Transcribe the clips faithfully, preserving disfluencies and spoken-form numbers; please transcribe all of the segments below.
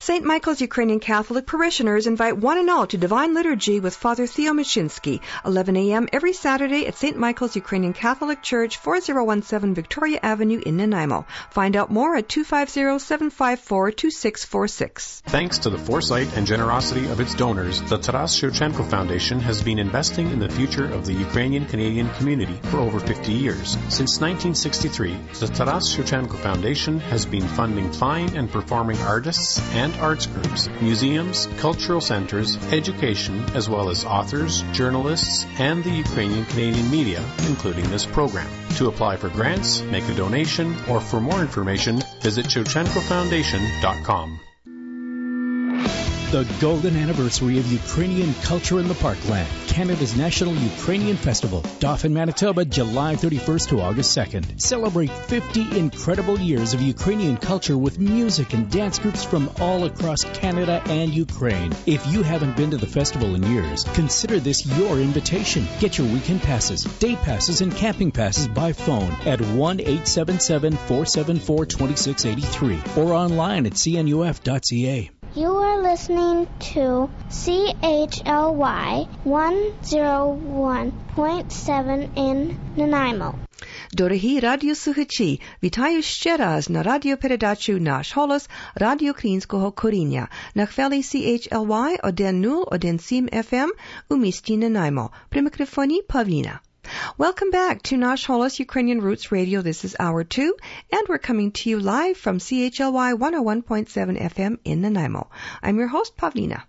Saint Michael's Ukrainian Catholic parishioners invite one and all to Divine Liturgy with Father Theo Mashinsky, eleven a.m. every Saturday at Saint Michael's Ukrainian Catholic Church, four oh seventeen Victoria Avenue in Nanaimo. Find out more at two five zero, seven five four, two six four six. Thanks to the foresight and generosity of its donors, the Taras Shevchenko Foundation has been investing in the future of the Ukrainian-Canadian community for over fifty years. Since nineteen sixty-three, the Taras Shevchenko Foundation has been funding fine and performing artists and arts groups, museums, cultural centers, education, as well as authors, journalists, and the Ukrainian-Canadian media, including this program. To apply for grants, make a donation, or for more information, visit shevchenko foundation dot com. The golden anniversary of Ukrainian culture in the Parkland, Canada's National Ukrainian Festival, Dauphin, Manitoba, July thirty-first to August second. Celebrate fifty incredible years of Ukrainian culture with music and dance groups from all across Canada and Ukraine. If you haven't been to the festival in years, consider this your invitation. Get your weekend passes, day passes, and camping passes by phone at one eight seven seven, four seven four, two six eight three or online at c n u f dot c a. You are listening to C H L Y one oh one point seven in Nanaimo. Дорогі радіослухачі, вітаю ще раз на радіопередачу «Наш голос» Радіо Українського коріння на хвилі сі ейч ел вай сто сім еф ем у місті Нанаймо. При мікрофоні Павліна. Welcome back to Nash Holos Ukrainian Roots Radio. This is Hour two, and we're coming to you live from C H L Y one oh one point seven F M in Nanaimo. I'm your host, Pavlina.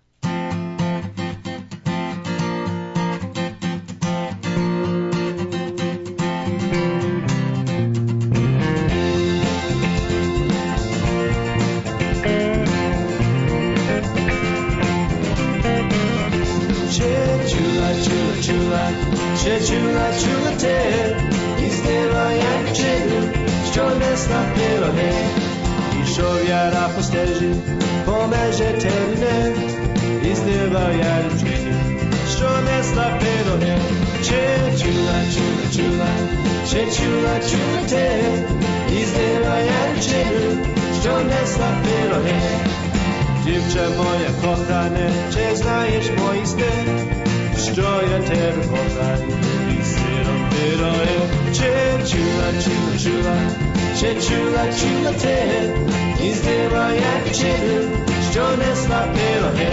Ще чула, чула те, і здива, як вчитель, що несла пироги. Ішов я на постежі, по межі темне, і здива, як вчитель, що несла пироги. Ще чула, чула, чула, ще чула, чула те, і здива, як вчитель, що несла пироги. Дівче моє кохане, чи знаєш мої сни? Що я тебе кохаю, і сиром пироги. Чи чула, чула, чула, чи чула, чула те, і здива, як вчитель, що несла пироги.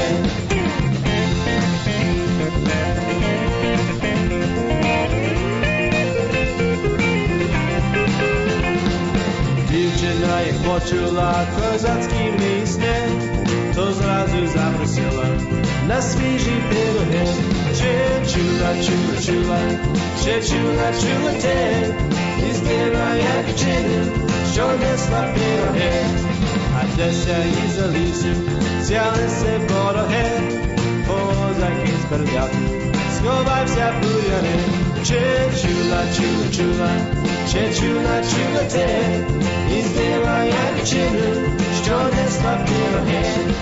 Дівчина, як почула козацькі місне, то зразу запросила на свіжі пироги. Чи чула, чула, чула, чи чула, чула те, і здива, як вчитель, що несла пироги. А десь я і за лісом взялися вороги, козак із бердяку сховався в бур'яни. Чи чула, чула, чула, чи чула, чула те, і здива, як вчитель, що несла пироги.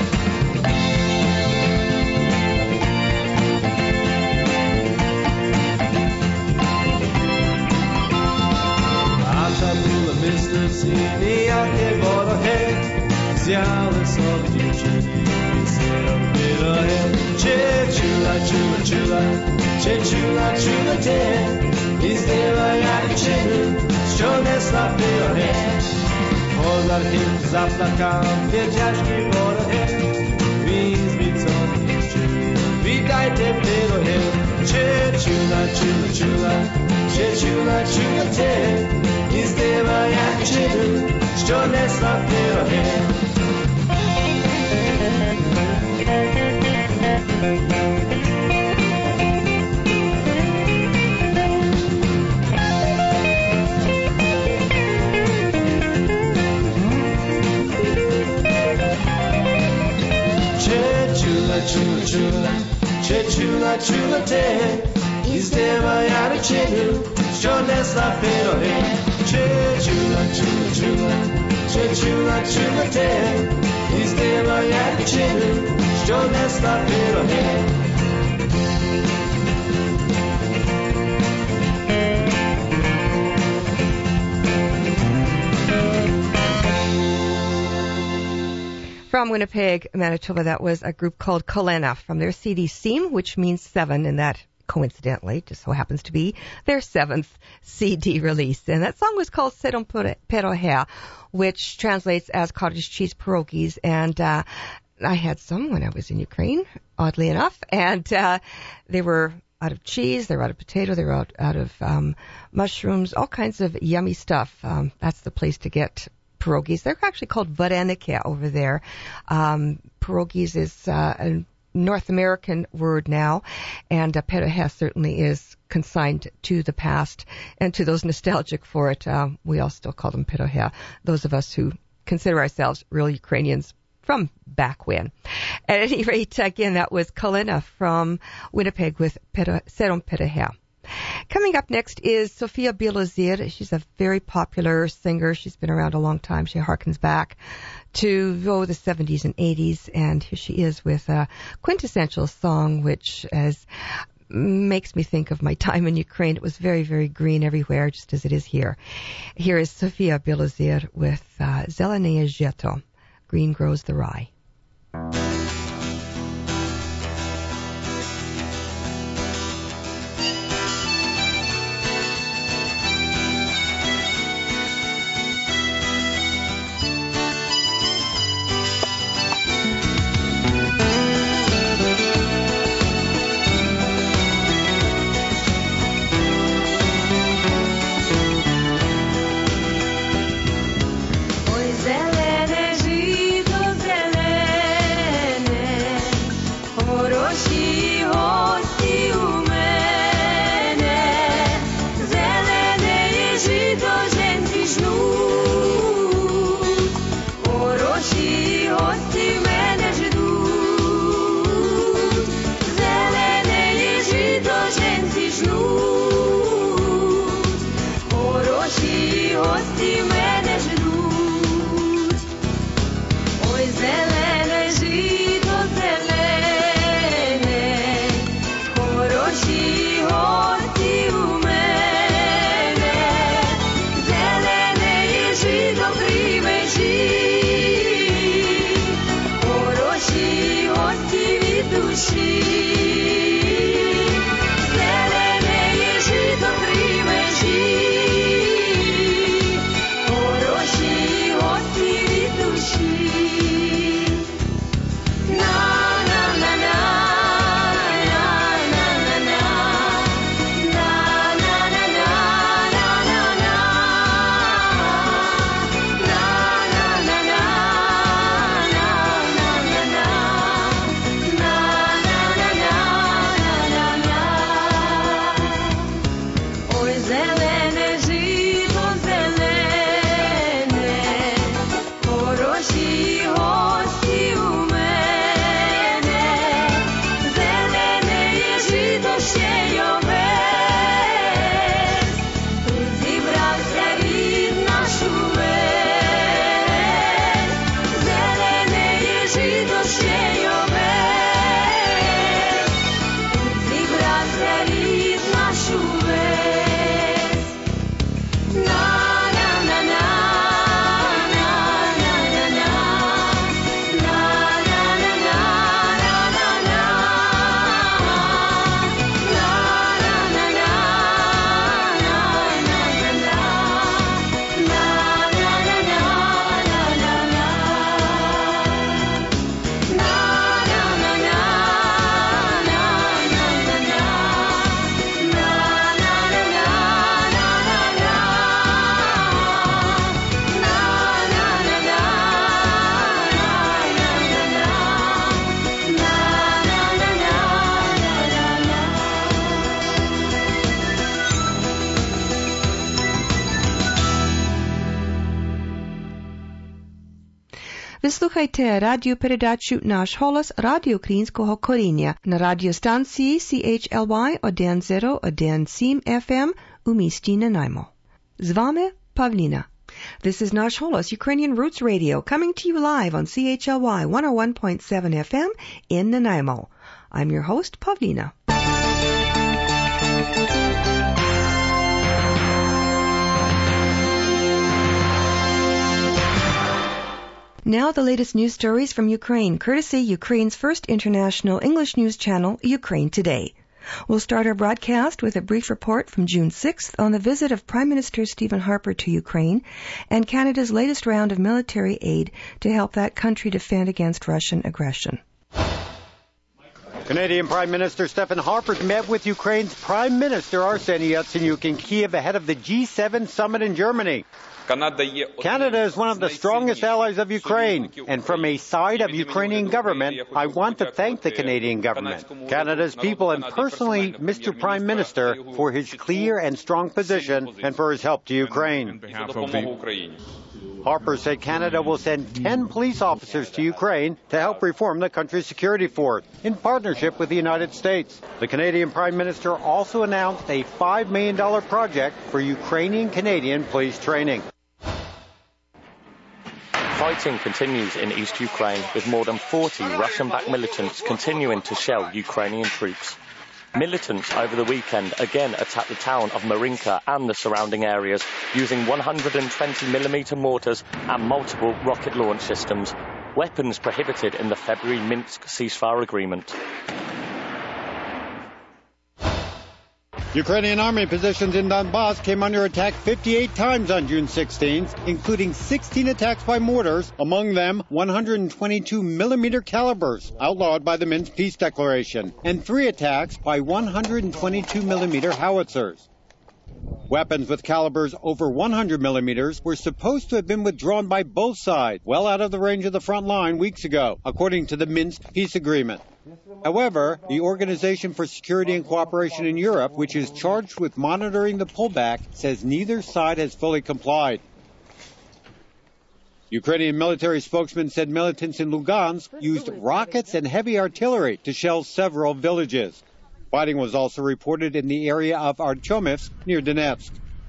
Мисливці ніякі вороги, взяли собі дівчині і сиром пироги. Чи чула, чула, чула, чи чула, чула те, і здива, як вчитель, що несла пироги. Козарки заплакав від тяжкі вороги, візьміть собі дівчині, віддайте пироги. Чи чула, чула, чула, чи чула, чула те, і здива, як вчитель, що несла пироги. Чи чула, чула, чула, чи чула, чула те, і здива, як вчитель, що несла пироги. Чи чула, чула, чула, чи чула, чула те, і здива, як вчитель, що несла пироги. From Winnipeg, Manitoba, that was a group called Kolena from their C D Seam, which means seven, and that coincidentally just so happens to be their seventh C D release. And that song was called Sedon Perohea, which translates as cottage cheese pierogies. And uh, I had some when I was in Ukraine, oddly enough, and uh, they were out of cheese, they were out of potato, they were out, out of um, mushrooms, all kinds of yummy stuff. Um, that's the place to get pierogies. They're actually called vareniki over there. Um, pierogies is uh, a North American word now, and uh, perohea certainly is consigned to the past and to those nostalgic for it. Um, we all still call them perohea, those of us who consider ourselves real Ukrainians from back when. At any rate, again, that was Kolena from Winnipeg with Sedon Perohea. Coming up next is Sofia Bilozir. She's a very popular singer. She's been around a long time. She harkens back to oh, the seventies and eighties, and here she is with a quintessential song which as makes me think of my time in Ukraine. It was very, very green everywhere, just as it is here. Here is Sofia Bilozir with uh, Zeleneye Zheto, Green Grows the Rye. Ви слухаєте радіопередачу «Наш голос» Радіо Українського Коріння на радіостанції сі ейч ел вай сто один сім еф ем у місті Нанаймо. З вами Павліна. This is Nash Holos, Ukrainian Roots Radio, coming to you live on C H L Y one oh one point seven F M in Nanaimo. I'm your host, Pavlina. Now the latest news stories from Ukraine, courtesy Ukraine's first international English news channel, Ukraine Today. We'll start our broadcast with a brief report from June sixth on the visit of Prime Minister Stephen Harper to Ukraine and Canada's latest round of military aid to help that country defend against Russian aggression. Canadian Prime Minister Stephen Harper met with Ukraine's Prime Minister Arseniy Yatsenyuk in Kiev ahead of the G seven summit in Germany. Canada is one of the strongest allies of Ukraine, and from a side of Ukrainian government, I want to thank the Canadian government, Canada's people, and personally Mister Prime Minister for his clear and strong position and for his help to Ukraine. Harper said Canada will send ten police officers to Ukraine to help reform the country's security force in partnership with the United States. The Canadian Prime Minister also announced a five million dollars project for Ukrainian-Canadian police training. Fighting continues in East Ukraine, with more than forty Russian-backed militants continuing to shell Ukrainian troops. Militants over the weekend again attacked the town of Marinka and the surrounding areas using one hundred twenty millimeter mortars and multiple rocket launch systems, weapons prohibited in the February Minsk ceasefire agreement. Ukrainian army positions in Donbass came under attack fifty-eight times on June sixteenth, including sixteen attacks by mortars, among them one hundred twenty-two millimeter calibers, outlawed by the Minsk Peace Declaration, and three attacks by one hundred twenty-two millimeter howitzers. Weapons with calibers over one hundred millimeters were supposed to have been withdrawn by both sides, well out of the range of the front line weeks ago, according to the Minsk Peace Agreement. However, the Organization for Security and Cooperation in Europe, which is charged with monitoring the pullback, says neither side has fully complied. Ukrainian military spokesman said militants in Lugansk used rockets and heavy artillery to shell several villages. Fighting was also reported in the area of Artyomivsk near Donetsk.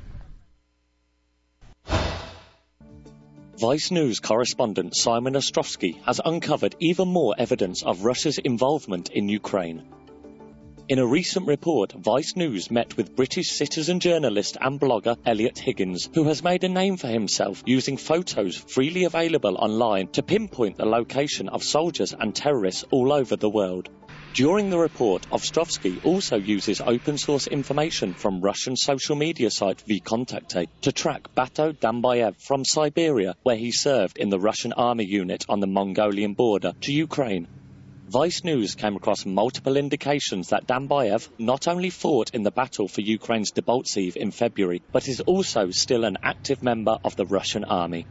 Vice News correspondent Simon Ostrovsky has uncovered even more evidence of Russia's involvement in Ukraine. In a recent report, Vice News met with British citizen journalist and blogger Elliot Higgins, who has made a name for himself using photos freely available online to pinpoint the location of soldiers and terrorists all over the world. During the report, Ostrovsky also uses open-source information from Russian social media site Vkontakte to track Bato Dambayev from Siberia, where he served in the Russian army unit on the Mongolian border, to Ukraine. Vice News came across multiple indications that Dambayev not only fought in the battle for Ukraine's Debaltseve in February, but is also still an active member of the Russian army.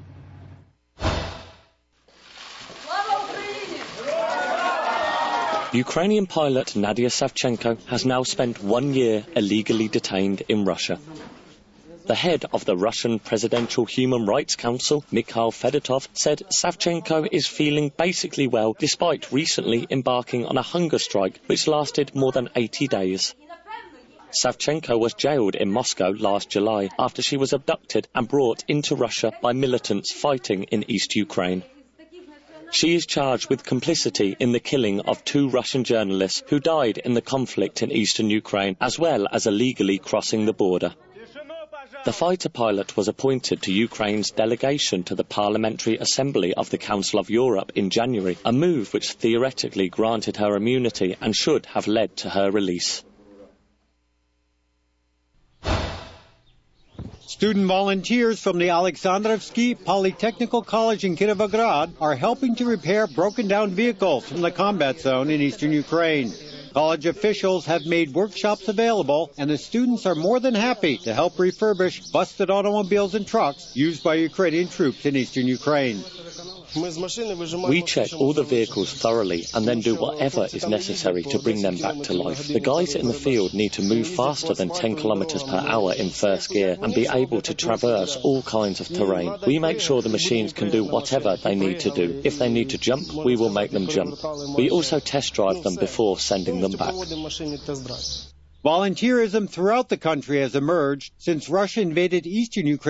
Ukrainian pilot Nadia Savchenko has now spent one year illegally detained in Russia. The head of the Russian Presidential Human Rights Council, Mikhail Fedotov, said Savchenko is feeling basically well despite recently embarking on a hunger strike which lasted more than eighty days. Savchenko was jailed in Moscow last July after she was abducted and brought into Russia by militants fighting in East Ukraine. She is charged with complicity in the killing of two Russian journalists who died in the conflict in eastern Ukraine, as well as illegally crossing the border. The fighter pilot was appointed to Ukraine's delegation to the Parliamentary Assembly of the Council of Europe in January, a move which theoretically granted her immunity and should have led to her release. Student volunteers from the Alexandrovsky Polytechnical College in Kirovograd are helping to repair broken-down vehicles from the combat zone in eastern Ukraine. College officials have made workshops available, and the students are more than happy to help refurbish busted automobiles and trucks used by Ukrainian troops in eastern Ukraine. We check all the vehicles thoroughly and then do whatever is necessary to bring them back to life. The guys in the field need to move faster than ten kilometers per hour in first gear and be able to traverse all kinds of terrain. We make sure the machines can do whatever they need to do. If they need to jump, we will make them jump. We also test drive them before sending them back. Volunteerism throughout the country has emerged since Russia invaded eastern Ukraine